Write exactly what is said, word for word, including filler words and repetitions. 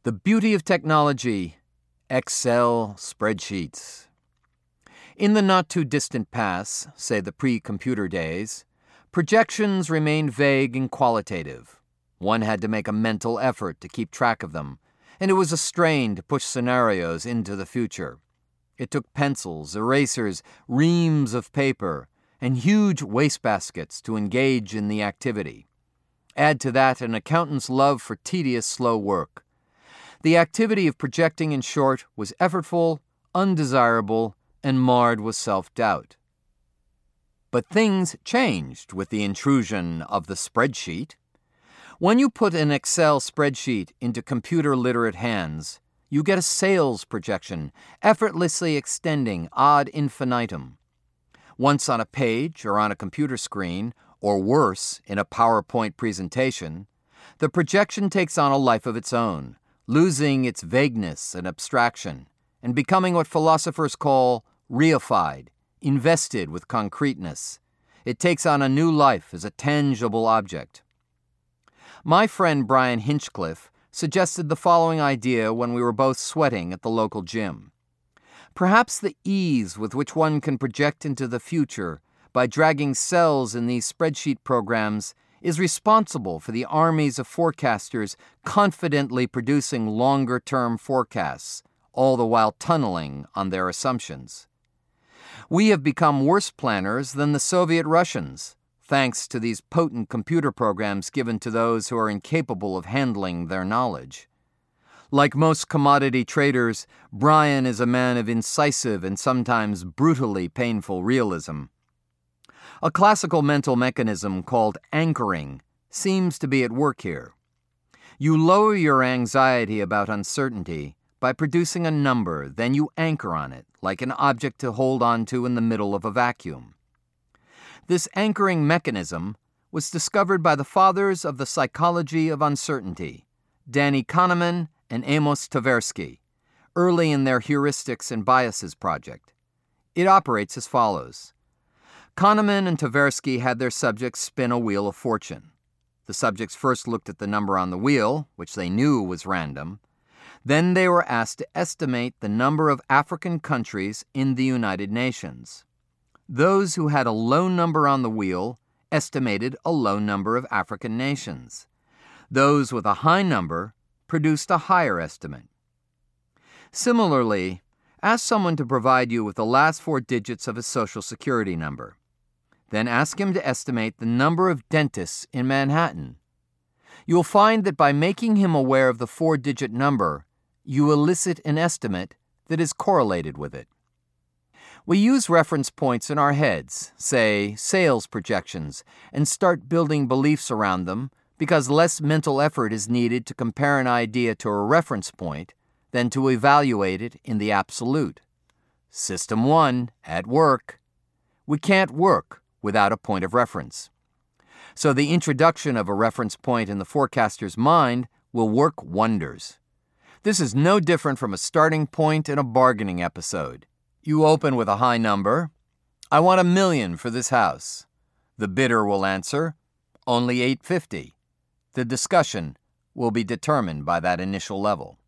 The beauty of technology, Excel spreadsheets. In the not-too-distant past, say the pre-computer days, projections remained vague and qualitative. One had to make a mental effort to keep track of them, and it was a strain to push scenarios into the future. It took pencils, erasers, reams of paper, and huge wastebaskets to engage in the activity. Add to that an accountant's love for tedious, slow work. The activity of projecting, in short, was effortful, undesirable, and marred with self-doubt. But things changed with the intrusion of the spreadsheet. When you put an Excel spreadsheet into computer-literate hands, you get a sales projection, effortlessly extending ad infinitum. Once on a page or on a computer screen, or worse, in a PowerPoint presentation, the projection takes on a life of its own, losing its vagueness and abstraction, and becoming what philosophers call reified, invested with concreteness. It takes on a new life as a tangible object. My friend Brian Hinchcliffe suggested the following idea when we were both sweating at the local gym. Perhaps the ease with which one can project into the future by dragging cells in these spreadsheet programs is responsible for the armies of forecasters confidently producing longer-term forecasts, all the while tunneling on their assumptions. We have become worse planners than the Soviet Russians, thanks to these potent computer programs given to those who are incapable of handling their knowledge. Like most commodity traders, Brian is a man of incisive and sometimes brutally painful realism. A classical mental mechanism called anchoring seems to be at work here. You lower your anxiety about uncertainty by producing a number, then you anchor on it, like an object to hold on to in the middle of a vacuum. This anchoring mechanism was discovered by the fathers of the psychology of uncertainty, Danny Kahneman and Amos Tversky, early in their Heuristics and Biases project. It operates as follows. Kahneman and Tversky had their subjects spin a wheel of fortune. The subjects first looked at the number on the wheel, which they knew was random. Then they were asked to estimate the number of African countries in the United Nations. Those who had a low number on the wheel estimated a low number of African nations. Those with a high number produced a higher estimate. Similarly, ask someone to provide you with the last four digits of his Social Security number. Then ask him to estimate the number of dentists in Manhattan. You'll find that by making him aware of the four-digit number, you elicit an estimate that is correlated with it. We use reference points in our heads, say sales projections, and start building beliefs around them because less mental effort is needed to compare an idea to a reference point than to evaluate it in the absolute. System one, at work. We can't work without a point of reference. So the introduction of a reference point in the forecaster's mind will work wonders. This is no different from a starting point in a bargaining episode. You open with a high number. I want a million for this house. The bidder will answer, only eight hundred fifty. The discussion will be determined by that initial level.